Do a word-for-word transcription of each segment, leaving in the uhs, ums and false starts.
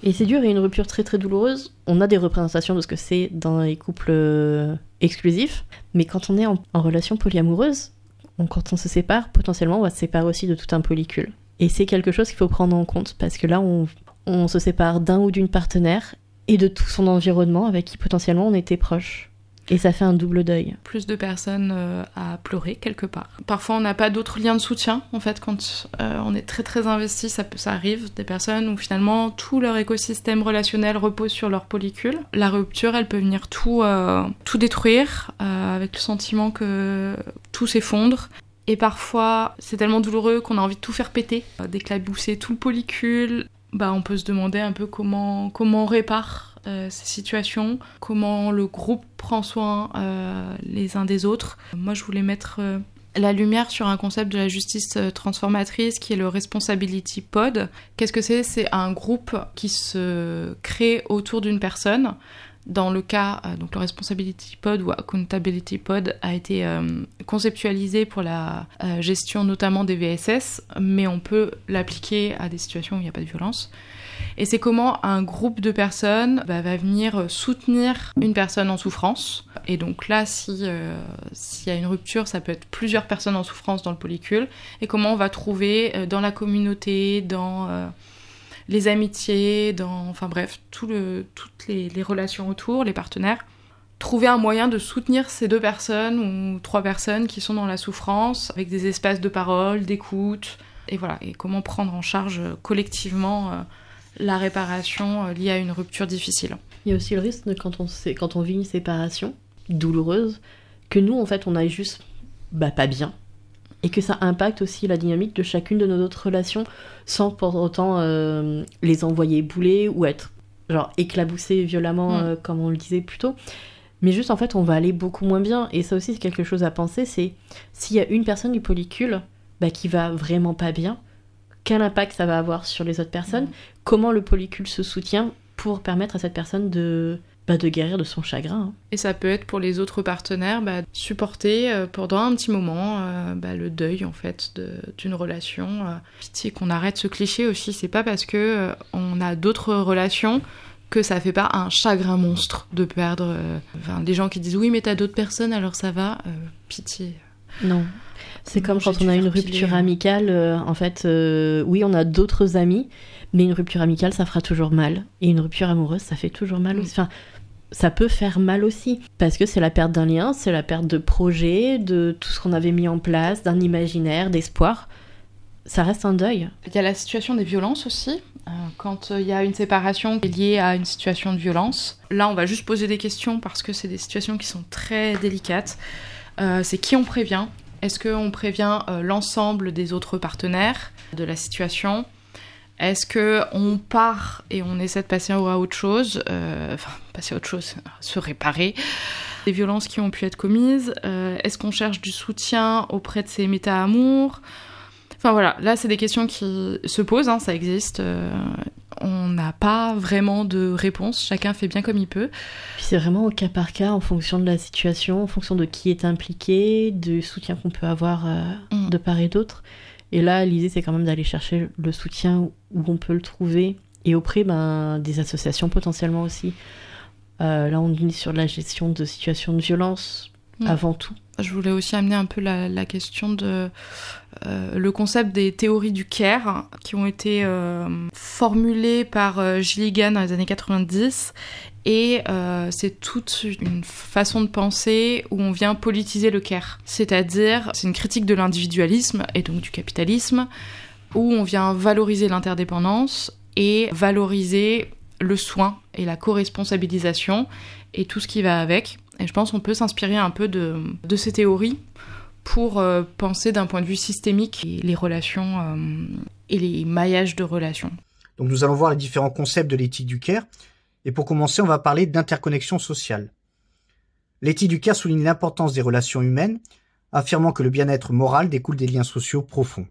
Et c'est dur et une rupture très très douloureuse. On a des représentations de ce que c'est dans les couples euh, exclusifs, mais quand on est en, en relation polyamoureuse, on, quand on se sépare, potentiellement on va se séparer aussi de tout un polycule. Et c'est quelque chose qu'il faut prendre en compte, parce que là on, on se sépare d'un ou d'une partenaire et de tout son environnement avec qui potentiellement on était proche. Et ça fait un double deuil. Plus de personnes euh, à pleurer quelque part. Parfois on n'a pas d'autres liens de soutien, en fait, quand euh, on est très très investi, ça, peut, ça arrive, des personnes où finalement tout leur écosystème relationnel repose sur leur polycule. La rupture, elle peut venir tout, euh, tout détruire, euh, avec le sentiment que tout s'effondre. Et parfois, c'est tellement douloureux qu'on a envie de tout faire péter, euh, d'éclabousser tout le polycule. Bah, on peut se demander un peu comment, comment on répare Euh, ces situations, comment le groupe prend soin euh, les uns des autres. Moi, je voulais mettre euh, la lumière sur un concept de la justice euh, transformatrice qui est le Responsibility Pod. Qu'est-ce que c'est ? C'est un groupe qui se crée autour d'une personne. Dans le cas, euh, donc le Responsibility Pod ou Accountability Pod a été euh, conceptualisé pour la euh, gestion notamment des V S S, mais on peut l'appliquer à des situations où il n'y a pas de violence. Et c'est comment un groupe de personnes bah, va venir soutenir une personne en souffrance. Et donc là, si, euh, s'il y a une rupture, ça peut être plusieurs personnes en souffrance dans le polycule. Et comment on va trouver euh, dans la communauté, dans euh, les amitiés, dans, enfin bref, tout le, toutes les, les relations autour, les partenaires, trouver un moyen de soutenir ces deux personnes ou trois personnes qui sont dans la souffrance, avec des espaces de parole, d'écoute, et voilà. Et comment prendre en charge collectivement euh, la réparation liée à une rupture difficile. Il y a aussi le risque de quand on, sait, quand on vit une séparation douloureuse, que nous, en fait, on aille juste bah, pas bien, et que ça impacte aussi la dynamique de chacune de nos autres relations, sans pour autant euh, les envoyer bouler ou être genre éclaboussés violemment, mmh. euh, comme on le disait plus tôt. Mais juste, en fait, on va aller beaucoup moins bien. Et ça aussi, c'est quelque chose à penser, c'est s'il y a une personne du polycule bah, qui va vraiment pas bien, quel impact ça va avoir sur les autres personnes, mmh. comment le polycule se soutient pour permettre à cette personne de, bah, de guérir de son chagrin. Hein. Et ça peut être pour les autres partenaires, bah, supporter euh, pendant un petit moment euh, bah, le deuil en fait de, d'une relation. Euh, pitié qu'on arrête ce cliché aussi, c'est pas parce que euh, on a d'autres relations que ça fait pas un chagrin monstre de perdre. Euh, enfin, des gens qui disent oui mais t'as d'autres personnes alors ça va, euh, pitié. Non. C'est comme quand on a une rupture piler, amicale, euh, en fait, euh, oui, on a d'autres amis, mais une rupture amicale, ça fera toujours mal. Et une rupture amoureuse, ça fait toujours mal aussi. Enfin, ça peut faire mal aussi, parce que c'est la perte d'un lien, c'est la perte de projet, de tout ce qu'on avait mis en place, d'un imaginaire, d'espoir. Ça reste un deuil. Il y a la situation des violences aussi. Euh, quand il y a une séparation qui est liée à une situation de violence, là, on va juste poser des questions, parce que c'est des situations qui sont très délicates. Euh, c'est qui on prévient ? Est-ce qu'on prévient euh, l'ensemble des autres partenaires de la situation ? Est-ce qu'on part et on essaie de passer à autre chose, euh, enfin, passer à autre chose, se réparer des violences qui ont pu être commises ? euh, Est-ce qu'on cherche du soutien auprès de ces méta-amours ? Enfin voilà, là c'est des questions qui se posent, hein, ça existe. Euh, on n'a pas vraiment de réponse, chacun fait bien comme il peut. Puis c'est vraiment au cas par cas, en fonction de la situation, en fonction de qui est impliqué, du soutien qu'on peut avoir euh, mmh. de part et d'autre. Et là, l'idée c'est quand même d'aller chercher le soutien où on peut le trouver, et auprès ben, des associations potentiellement aussi. Euh, là on est sur la gestion de situations de violence mmh. avant tout. Je voulais aussi amener un peu la, la question de euh, le concept des théories du care qui ont été euh, formulées par euh, Gilligan dans les années quatre-vingt-dix, et euh, c'est toute une façon de penser où on vient politiser le care. C'est-à-dire, c'est une critique de l'individualisme et donc du capitalisme, où on vient valoriser l'interdépendance et valoriser le soin et la co-responsabilisation et tout ce qui va avec. Et je pense qu'on peut s'inspirer un peu de, de ces théories pour euh, penser d'un point de vue systémique les, les relations euh, et les maillages de relations. Donc nous allons voir les différents concepts de l'éthique du care. Et pour commencer, on va parler d'interconnexion sociale. L'éthique du care souligne l'importance des relations humaines, affirmant que le bien-être moral découle des liens sociaux profonds.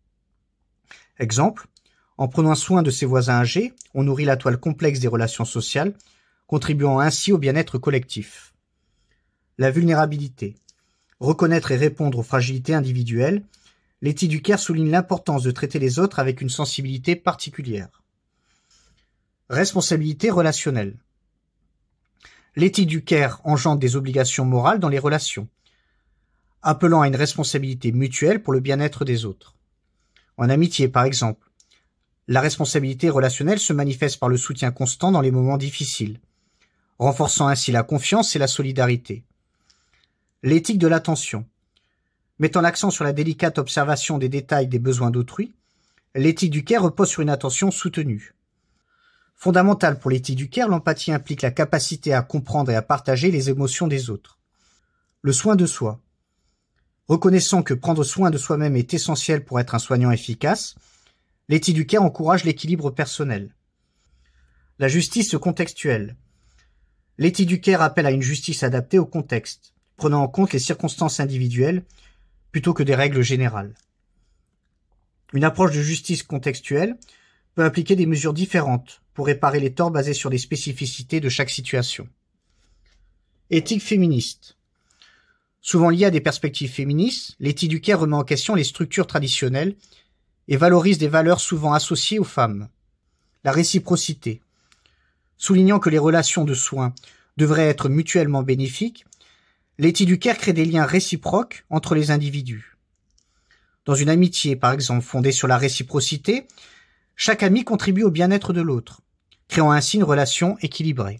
Exemple, en prenant soin de ses voisins âgés, on nourrit la toile complexe des relations sociales, contribuant ainsi au bien-être collectif. La vulnérabilité. Reconnaître et répondre aux fragilités individuelles, l'éthique du care souligne l'importance de traiter les autres avec une sensibilité particulière. Responsabilité relationnelle. L'éthique du care engendre des obligations morales dans les relations, appelant à une responsabilité mutuelle pour le bien-être des autres. En amitié, par exemple, la responsabilité relationnelle se manifeste par le soutien constant dans les moments difficiles, renforçant ainsi la confiance et la solidarité. L'éthique de l'attention. Mettant l'accent sur la délicate observation des détails des besoins d'autrui, l'éthique du care repose sur une attention soutenue. Fondamentale pour l'éthique du care, l'empathie implique la capacité à comprendre et à partager les émotions des autres. Le soin de soi. Reconnaissant que prendre soin de soi-même est essentiel pour être un soignant efficace, l'éthique du care encourage l'équilibre personnel. La justice contextuelle. L'éthique du care appelle à une justice adaptée au contexte, prenant en compte les circonstances individuelles plutôt que des règles générales. Une approche de justice contextuelle peut impliquer des mesures différentes pour réparer les torts basés sur les spécificités de chaque situation. Éthique féministe. Souvent liée à des perspectives féministes, l'éthique du care remet en question les structures traditionnelles et valorise des valeurs souvent associées aux femmes. La réciprocité. Soulignant que les relations de soins devraient être mutuellement bénéfiques, l'éthique du care crée des liens réciproques entre les individus. Dans une amitié, par exemple, fondée sur la réciprocité, chaque ami contribue au bien-être de l'autre, créant ainsi une relation équilibrée.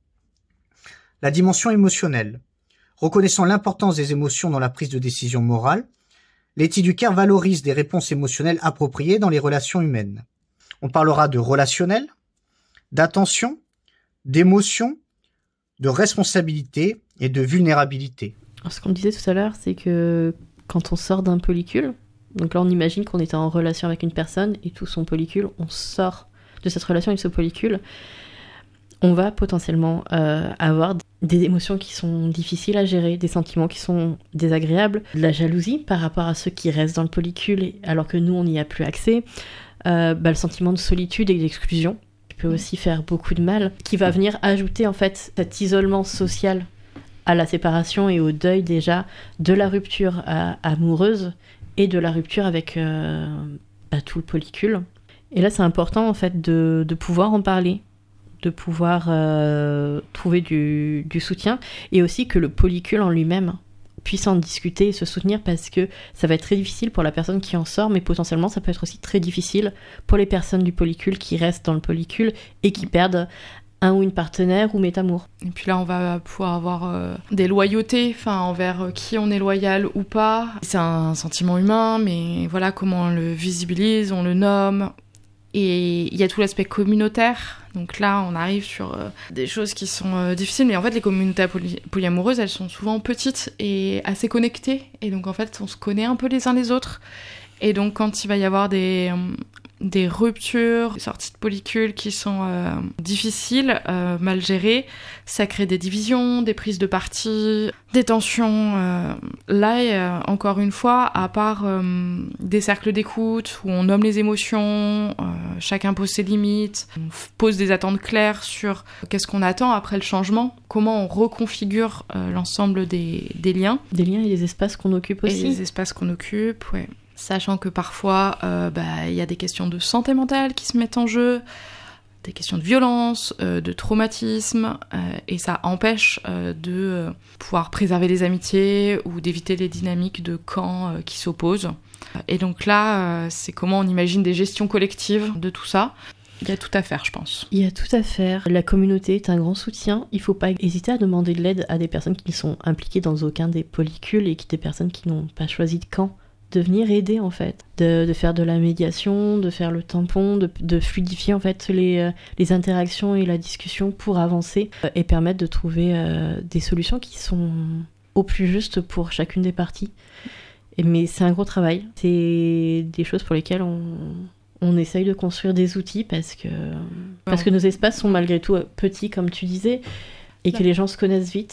La dimension émotionnelle. Reconnaissant l'importance des émotions dans la prise de décision morale, l'éthique du care valorise des réponses émotionnelles appropriées dans les relations humaines. On parlera de relationnel, d'attention, d'émotion, de responsabilité et de vulnérabilité. Alors, ce qu'on disait tout à l'heure, c'est que quand on sort d'un polycule, donc là on imagine qu'on était en relation avec une personne et tout son polycule, on sort de cette relation avec ce polycule, on va potentiellement euh, avoir des émotions qui sont difficiles à gérer, des sentiments qui sont désagréables, de la jalousie par rapport à ceux qui restent dans le polycule alors que nous on n'y a plus accès, euh, bah, le sentiment de solitude et d'exclusion qui peut aussi faire beaucoup de mal, qui va venir ajouter en fait cet isolement social à la séparation et au deuil déjà de la rupture euh, amoureuse et de la rupture avec euh, bah, tout le polycule. Et là c'est important en fait de, de pouvoir en parler, de pouvoir euh, trouver du, du soutien, et aussi que le polycule en lui-même puisse en discuter et se soutenir, parce que ça va être très difficile pour la personne qui en sort, mais potentiellement ça peut être aussi très difficile pour les personnes du polycule qui restent dans le polycule et qui perdent un ou une partenaire ou métamour. Et puis là, on va pouvoir avoir euh, des loyautés, enfin envers euh, qui on est loyal ou pas. C'est un sentiment humain, mais voilà comment on le visibilise, on le nomme. Et il y a tout l'aspect communautaire. Donc là, on arrive sur euh, des choses qui sont euh, difficiles. Mais en fait, les communautés poly- polyamoureuses, elles sont souvent petites et assez connectées. Et donc, en fait, on se connaît un peu les uns les autres. Et donc, quand il va y avoir des, euh, des ruptures, des sorties de polycule qui sont euh, difficiles, euh, mal gérées, ça crée des divisions, des prises de parti, des tensions. Euh, là, euh, encore une fois, à part euh, des cercles d'écoute où on nomme les émotions, euh, chacun pose ses limites, on pose des attentes claires sur qu'est-ce qu'on attend après le changement, comment on reconfigure euh, l'ensemble des, des liens. Des liens et des espaces qu'on occupe aussi. Et des espaces qu'on occupe, ouais. Sachant que parfois, euh, bah, y a des questions de santé mentale qui se mettent en jeu, des questions de violence, euh, de traumatisme, euh, et ça empêche euh, de euh, pouvoir préserver les amitiés ou d'éviter les dynamiques de camps euh, qui s'opposent. Et donc là, euh, c'est comment on imagine des gestions collectives de tout ça. Il y a tout à faire, je pense. Il y a tout à faire. La communauté est un grand soutien. Il ne faut pas hésiter à demander de l'aide à des personnes qui ne sont impliquées dans aucun des polycules et qui des personnes qui n'ont pas choisi de camp. De venir aider en fait, de, de faire de la médiation, de faire le tampon, de, de fluidifier en fait les, euh, les interactions et la discussion pour avancer euh, et permettre de trouver euh, des solutions qui sont au plus juste pour chacune des parties. Et, mais c'est un gros travail, c'est des choses pour lesquelles on, on essaye de construire des outils parce que, parce que nos espaces sont malgré tout petits comme tu disais et que les gens se connaissent vite.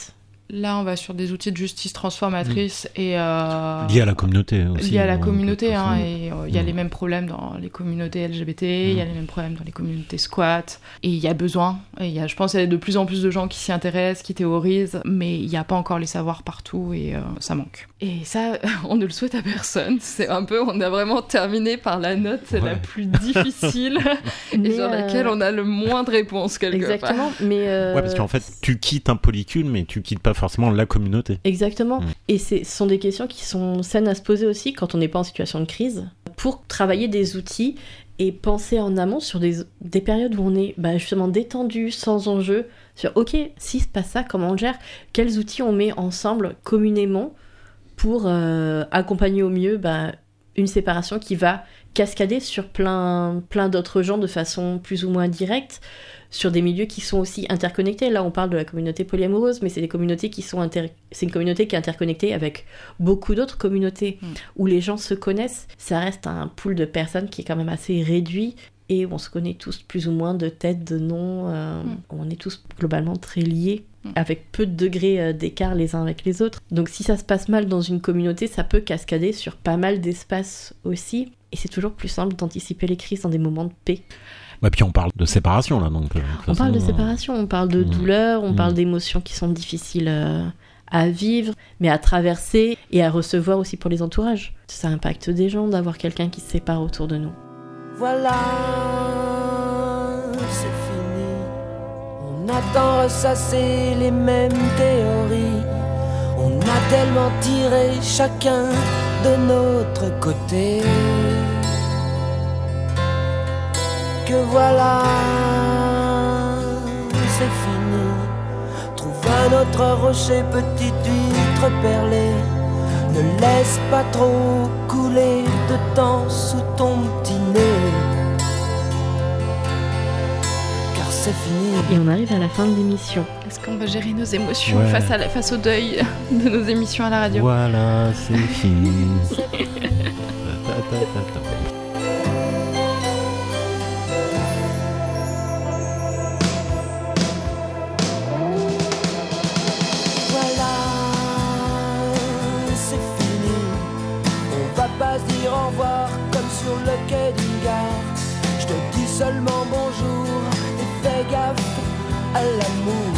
Là, on va sur des outils de justice transformatrice mmh. et... Euh, liés à la communauté aussi. Liés à la donc, communauté, hein, façon... et il euh, y a mmh. les mêmes problèmes dans les communautés L G B T, il mmh. y a les mêmes problèmes dans les communautés squat, et il y a besoin, et y a, je pense qu'il y a de plus en plus de gens qui s'y intéressent, qui théorisent, mais il n'y a pas encore les savoirs partout, et euh, ça manque. Et ça, on ne le souhaite à personne, c'est un peu, on a vraiment terminé par la note ouais. la plus difficile, et sur euh... laquelle on a le moins de réponses, quelque Exactement, part. mais... Euh... Ouais, parce qu'en fait, tu quittes un polycule, mais tu quittes pas forcément la communauté. Exactement. Mmh. Et c'est, ce sont des questions qui sont saines à se poser aussi quand on n'est pas en situation de crise, pour travailler des outils et penser en amont sur des, des périodes où on est bah, justement détendu, sans enjeu, sur ok, s'il se passe ça, comment on le gère, quels outils on met ensemble communément pour euh, accompagner au mieux bah, une séparation qui va cascader sur plein, plein d'autres gens de façon plus ou moins directe, sur des milieux qui sont aussi interconnectés. Là, on parle de la communauté polyamoureuse, mais c'est des communautés qui sont inter... c'est une communauté qui est interconnectée avec beaucoup d'autres communautés mmh. où les gens se connaissent. Ça reste un pool de personnes qui est quand même assez réduit et où on se connaît tous plus ou moins de tête, de nom. Euh, mmh. On est tous globalement très liés, mmh. avec peu de degrés d'écart les uns avec les autres. Donc si ça se passe mal dans une communauté, ça peut cascader sur pas mal d'espaces aussi. Et c'est toujours plus simple d'anticiper les crises dans des moments de paix. Ouais, puis on parle de séparation là, donc. Euh, on façon, parle de séparation, on parle de mmh. douleur, on mmh. parle d'émotions qui sont difficiles euh, à vivre, mais à traverser et à recevoir aussi pour les entourages. Ça impacte des gens d'avoir quelqu'un qui se sépare autour de nous. Voilà, c'est fini. On a tant ressassé les mêmes théories. On a tellement tiré chacun de notre côté. Que voilà, c'est fini. Trouve un autre rocher, petite huître perlée. Ne laisse pas trop couler de temps sous ton petit nez. Car c'est fini. Et on arrive à la fin de l'émission. Est-ce qu'on va gérer nos émotions ouais. face, à la, face au deuil de nos émissions à la radio? Voilà, c'est fini. ta, ta, ta, ta. Dire au revoir comme sur le quai d'une gare. Je te dis seulement bonjour et fais gaffe à l'amour.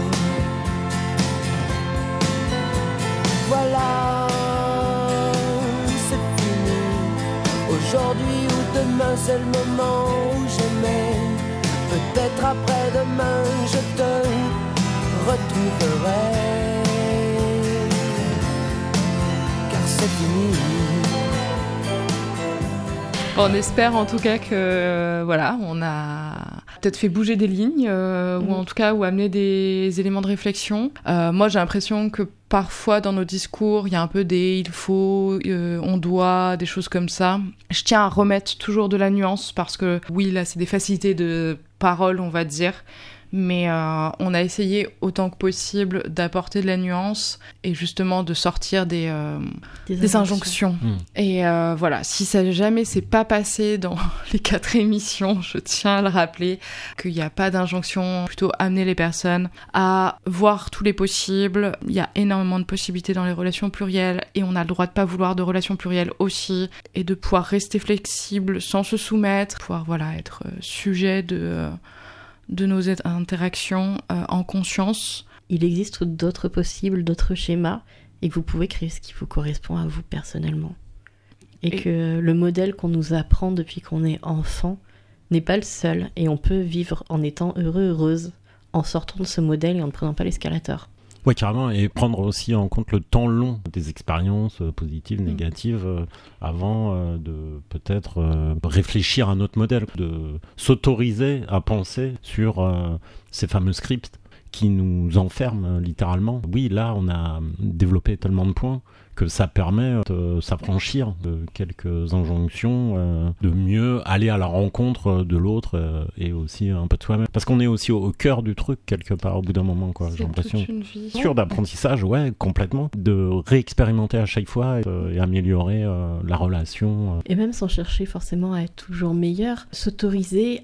Voilà, c'est fini. Aujourd'hui ou demain c'est le moment où j'aimais. Peut-être après-demain je te retrouverai. Car c'est fini. On espère en tout cas que euh, voilà, on a peut-être fait bouger des lignes euh, mmh. ou en tout cas ou amené des éléments de réflexion. Euh, moi, j'ai l'impression que parfois dans nos discours, il y a un peu des il faut, euh, on doit, des choses comme ça. Je tiens à remettre toujours de la nuance parce que oui, là, c'est des facilités de parole, on va dire. Mais euh, on a essayé autant que possible d'apporter de la nuance et justement de sortir des, euh, des, des injonctions. Mmh. Et euh, voilà, si ça jamais s'est pas passé dans les quatre émissions, je tiens à le rappeler, qu'il n'y a pas d'injonction, plutôt amener les personnes à voir tous les possibles. Il y a énormément de possibilités dans les relations plurielles et on a le droit de pas vouloir de relations plurielles aussi et de pouvoir rester flexible sans se soumettre, pouvoir voilà, être sujet de... Euh, de nos interactions euh, en conscience. Il existe d'autres possibles, d'autres schémas, et que vous pouvez créer ce qui vous correspond à vous personnellement. Et, et que le modèle qu'on nous apprend depuis qu'on est enfant n'est pas le seul, et on peut vivre en étant heureux, heureuse, en sortant de ce modèle et en ne prenant pas l'escalator. Ouais, carrément, et prendre aussi en compte le temps long des expériences positives, négatives, euh, avant euh, de peut-être euh, réfléchir à un autre modèle, de s'autoriser à penser sur euh, ces fameux scripts qui nous enferment littéralement. Oui, là, on a développé tellement de points que ça permet de s'affranchir de quelques injonctions, euh, de mieux aller à la rencontre de l'autre euh, et aussi un peu de soi-même. Parce qu'on est aussi au, au cœur du truc quelque part au bout d'un moment, quoi. C'est j'ai l'impression. toute une vie. Sûr d'apprentissage, ouais, complètement. De réexpérimenter à chaque fois et, euh, et améliorer euh, la relation. Euh. Et même sans chercher forcément à être toujours meilleur, s'autoriser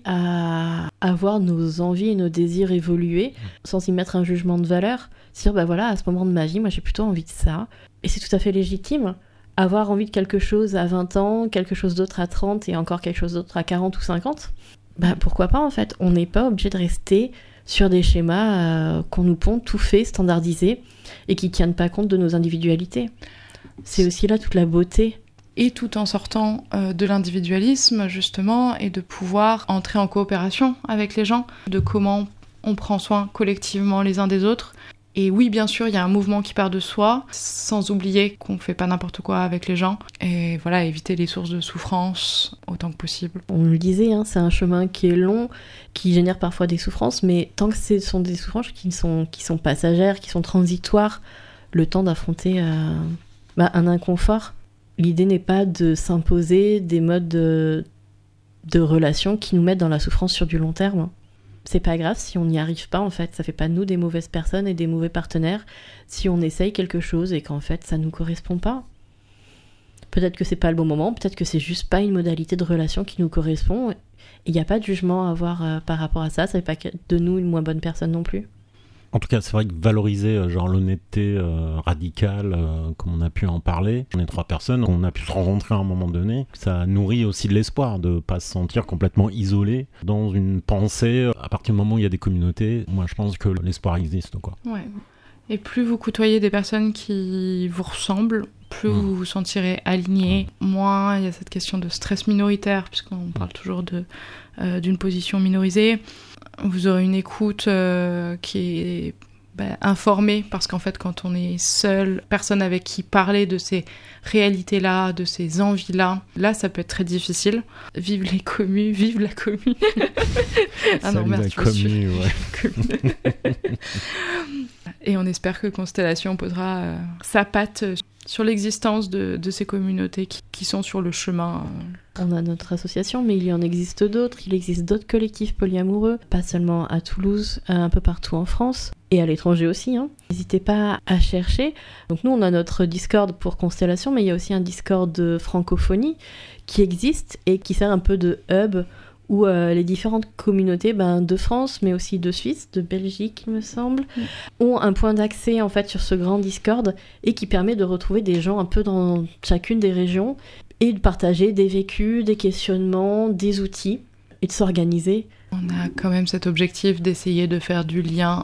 à avoir nos envies et nos désirs évoluer sans y mettre un jugement de valeur. Se dire, bah voilà, à ce moment de ma vie, moi j'ai plutôt envie de ça. Et c'est tout à fait légitime. Avoir envie de quelque chose à vingt ans, quelque chose d'autre à trente et encore quelque chose d'autre à quarante ou cinquante, bah pourquoi pas en fait. On n'est pas obligé de rester sur des schémas euh, qu'on nous pond tout fait, standardisés et qui tiennent pas compte de nos individualités. C'est aussi là toute la beauté. Et tout en sortant euh, de l'individualisme justement et de pouvoir entrer en coopération avec les gens, de comment on prend soin collectivement les uns des autres. Et oui, bien sûr, il y a un mouvement qui part de soi, sans oublier qu'on fait pas n'importe quoi avec les gens. Et voilà, éviter les sources de souffrance autant que possible. On le disait, hein, c'est un chemin qui est long, qui génère parfois des souffrances, mais tant que ce sont des souffrances qui sont, qui sont passagères, qui sont transitoires, le temps d'affronter euh, bah, un inconfort. L'idée n'est pas de s'imposer des modes de, de relation qui nous mettent dans la souffrance sur du long terme. C'est pas grave si on n'y arrive pas, en fait. Ça fait pas de nous des mauvaises personnes et des mauvais partenaires si on essaye quelque chose et qu'en fait ça nous correspond pas. Peut-être que c'est pas le bon moment, peut-être que c'est juste pas une modalité de relation qui nous correspond. Il n'y a pas de jugement à avoir euh, par rapport à ça. Ça fait pas de nous une moins bonne personne non plus. En tout cas, c'est vrai que valoriser euh, genre l'honnêteté euh, radicale, euh, comme on a pu en parler, on est trois personnes, on a pu se rencontrer à un moment donné, ça nourrit aussi de l'espoir de ne pas se sentir complètement isolé dans une pensée. À partir du moment où il y a des communautés, moi je pense que l'espoir existe, quoi. Ouais. Et plus vous côtoyez des personnes qui vous ressemblent, plus mmh. vous vous sentirez aligné. Mmh. Moins il y a cette question de stress minoritaire, puisqu'on parle toujours de, euh, d'une position minorisée. Vous aurez une écoute euh, qui est bah, informée, parce qu'en fait, quand on est seul, personne avec qui parler de ces réalités-là, de ces envies-là, là, ça peut être très difficile. Vive les communes, vive la commune. Ah non, merde, la commune, ouais. Et on espère que Constellation posera euh, sa patte sur l'existence de, de ces communautés qui, qui sont sur le chemin. On a notre association, mais il y en existe d'autres. Il existe d'autres collectifs polyamoureux, pas seulement à Toulouse, un peu partout en France, et à l'étranger aussi. Hein. N'hésitez pas à chercher. Donc nous, on a notre Discord pour Constellation, mais il y a aussi un Discord de francophonie qui existe et qui sert un peu de hub où euh, les différentes communautés ben, de France, mais aussi de Suisse, de Belgique, il me semble, mmh. ont un point d'accès en fait sur ce grand Discord et qui permet de retrouver des gens un peu dans chacune des régions et de partager des vécus, des questionnements, des outils et de s'organiser. On a quand même cet objectif d'essayer de faire du lien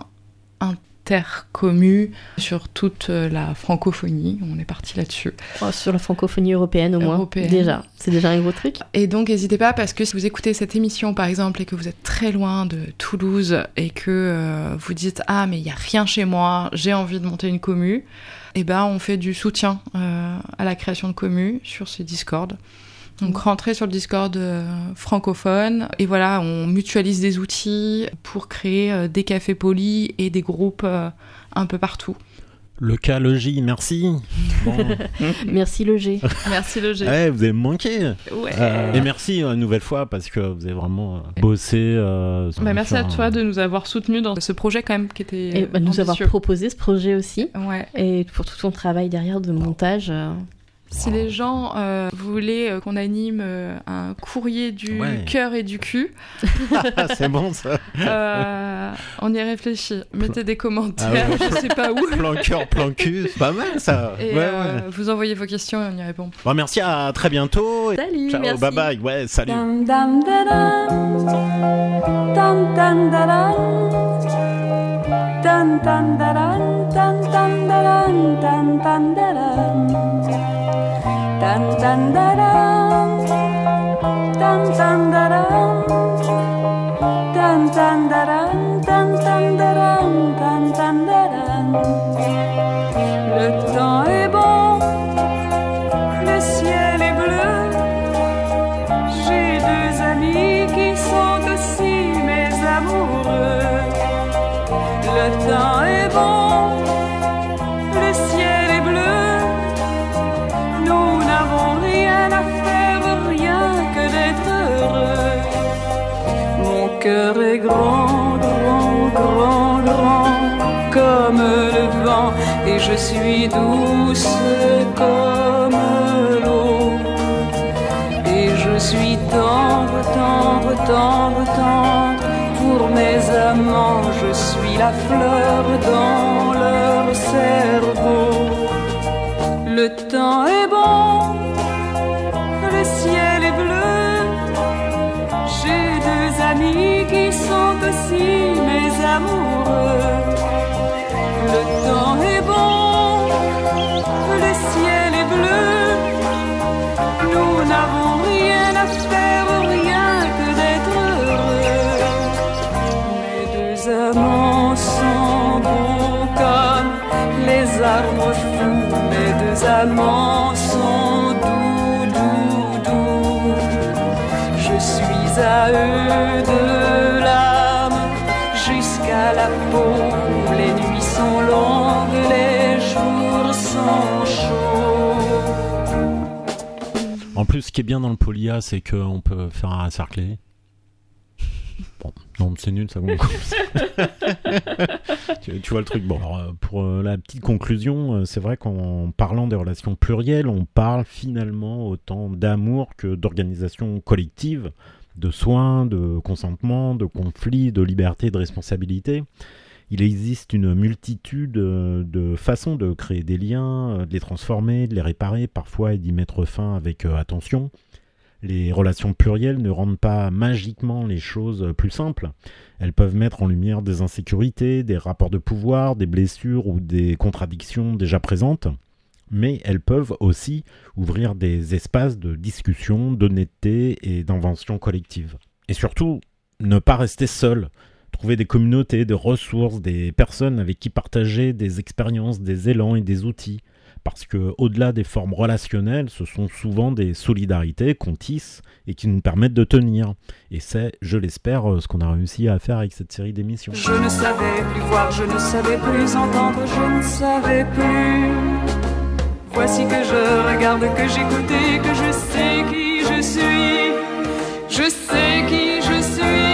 intercommu sur toute la francophonie. On est parti là-dessus. Oh, sur la francophonie européenne au moins. Européenne. Déjà, c'est déjà un gros truc. Et donc n'hésitez pas, parce que si vous écoutez cette émission par exemple et que vous êtes très loin de Toulouse et que euh, vous dites « Ah mais il n'y a rien chez moi, j'ai envie de monter une commu », eh ben on fait du soutien euh, à la création de commu sur ce Discord. Donc rentrez sur le Discord euh, francophone et voilà, on mutualise des outils pour créer euh, des cafés polis et des groupes euh, un peu partout. Le K, le J, merci. Bon. Merci le G. Merci le G. Ouais, vous avez manqué. Ouais. Euh, et merci une nouvelle fois parce que vous avez vraiment bossé. Euh, bah, merci sur, à toi de nous avoir soutenus dans ce projet quand même qui était et bah, nous avoir proposé ce projet aussi. Ouais. Et pour tout ton travail derrière de montage. Euh... Si les gens euh, voulaient euh, qu'on anime euh, un courrier du ouais. cœur et du cul, c'est bon ça. Euh, on y réfléchit. Mettez des commentaires, ah ouais. je sais pas où. Plan cœur, plan cul, c'est pas mal ça. Et ouais, euh, ouais. vous envoyez vos questions et on y répond. Bon, merci, à très bientôt. Salut, ciao, merci. Bye bye. Ouais, salut. Dam, dam, da, dam. Dam, dam, da, dam. Dam, dam, da, dam. Dam, dam, da, dam. Dam, dam, da, dam. Dun dun da dum, dun dun da dum, dun dun da dum, dun dun da dum, dun dun da dum. Le temps est bon, le ciel est bleu. J'ai deux amis qui sont aussi mes amoureux. Le temps est bon, le ciel est bleu. grand, grand, grand, grand, comme le vent, et je suis douce comme l'eau. Et je suis tendre, tendre, tendre, tendre, pour mes amants, je suis la fleur dans leur cerveau. Le temps est bon, le ciel est bleu, j'ai deux amis qui sont aussi mes amoureux. Le temps est bon, le ciel est bleu, nous n'avons rien à faire, rien que d'être heureux. Mes deux amants sont beaux comme les arbres fous, mes deux amants sont doux, doux, doux. Je suis à eux de l'âme jusqu'à la peau, les nuits sont longues, les jours sont chauds. En plus, ce qui est bien dans le polia, c'est qu'on peut faire un cerclé. Bon, non, c'est nul, ça compte. tu, tu vois le truc. Bon, alors, pour euh, la petite conclusion, euh, c'est vrai qu'en parlant des relations plurielles, on parle finalement autant d'amour que d'organisation collective, de soins, de consentement, de conflits, de liberté, de responsabilité. Il existe une multitude de façons de créer des liens, de les transformer, de les réparer parfois et d'y mettre fin avec attention. Les relations plurielles ne rendent pas magiquement les choses plus simples. Elles peuvent mettre en lumière des insécurités, des rapports de pouvoir, des blessures ou des contradictions déjà présentes. Mais elles peuvent aussi ouvrir des espaces de discussion, d'honnêteté et d'invention collective. Et surtout, ne pas rester seul. Trouver des communautés, des ressources, des personnes avec qui partager des expériences, des élans et des outils. Parce que, au-delà des formes relationnelles, ce sont souvent des solidarités qu'on tisse et qui nous permettent de tenir. Et c'est, je l'espère, ce qu'on a réussi à faire avec cette série d'émissions. Je ne savais plus voir, je ne savais plus entendre, je ne savais plus. Voici que je regarde, que j'écoute et que je sais qui je suis. Je sais qui je suis.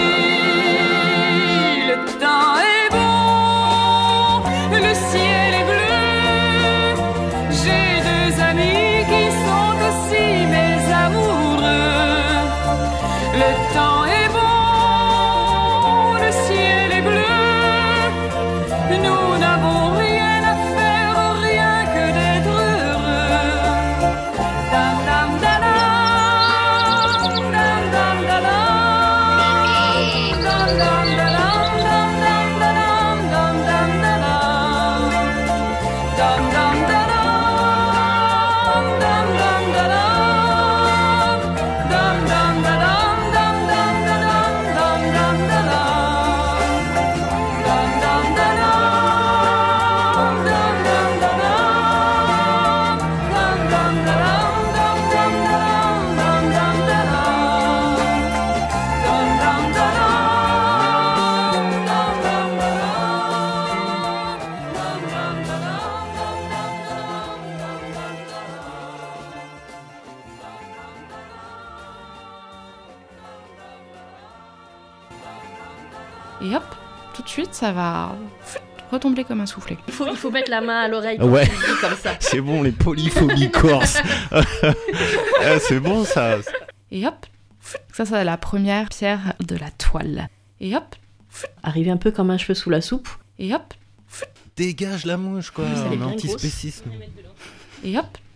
Le temps est bon, le ciel est bleu. J'ai deux amis qui sont aussi mes amoureux. Le temps est bon, le ciel est bleu. Nous n'avons rien à faire, rien que d'être heureux. Dam dam da dam, dam dam da dam, dam dam da dam. Et hop, tout de suite, ça va retomber comme un soufflet. Il faut, il faut mettre la main à l'oreille ouais. comme ça. C'est bon, les polyphobies corses. C'est bon, ça. Et hop, ça, c'est la première pierre de la toile. Et hop, arriver un peu comme un cheveu sous la soupe. Et hop, dégage la mouche, quoi. C'est un antispécisme. Et hop,